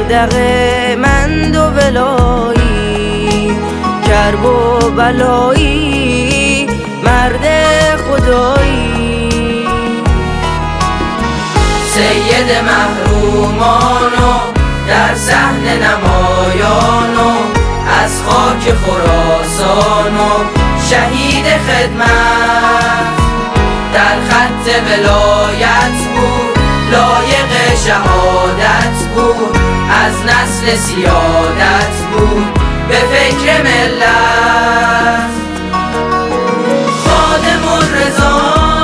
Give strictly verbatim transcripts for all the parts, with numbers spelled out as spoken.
دغدغه مند و ولایی، کرب و بلایی، مرد خدایی. سید محرومانو در صحن نمایانو، از خاک خراسانو شهید خدمت، در خط ولایت بود، لایق شهادت بود، از نسل سیادت بود، به فکر ملت. خادم الرضا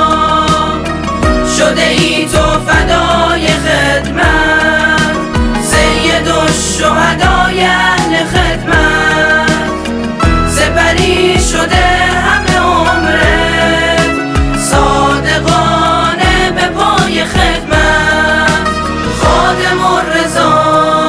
شده ای تو فدای خدمت، سید الشهدای اهل خدمت، سپری شده همه عمرت، صادقانه به پای خدمت. خادم الرضا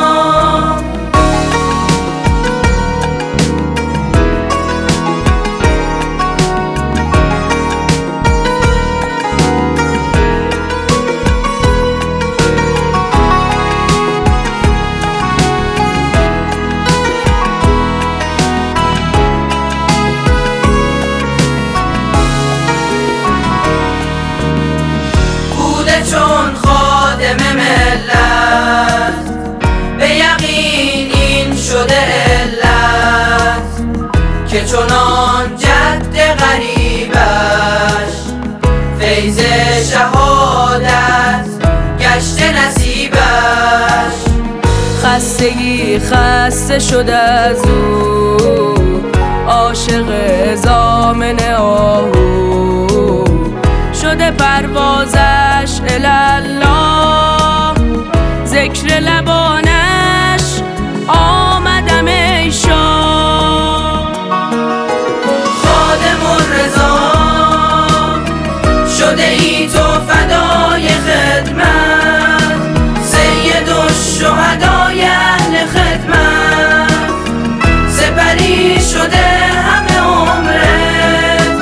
چون خادم ملت، به یقین این شده علت، که چنان جد غریبش فیض شهادت گشته نصیبش. خستگی خسته شده از او، عاشق ضامن آهو شده پروازش الالله، ذکر لبانش آمدم ای شاه. خادم الرضا شده ای تو فدای خدمت، سید الشهدای اهل خدمت، سپری شده همه عمرت،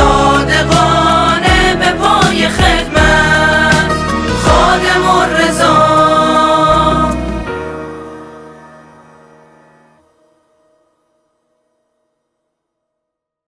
صادقانه به پای خدمت. خادم الرضا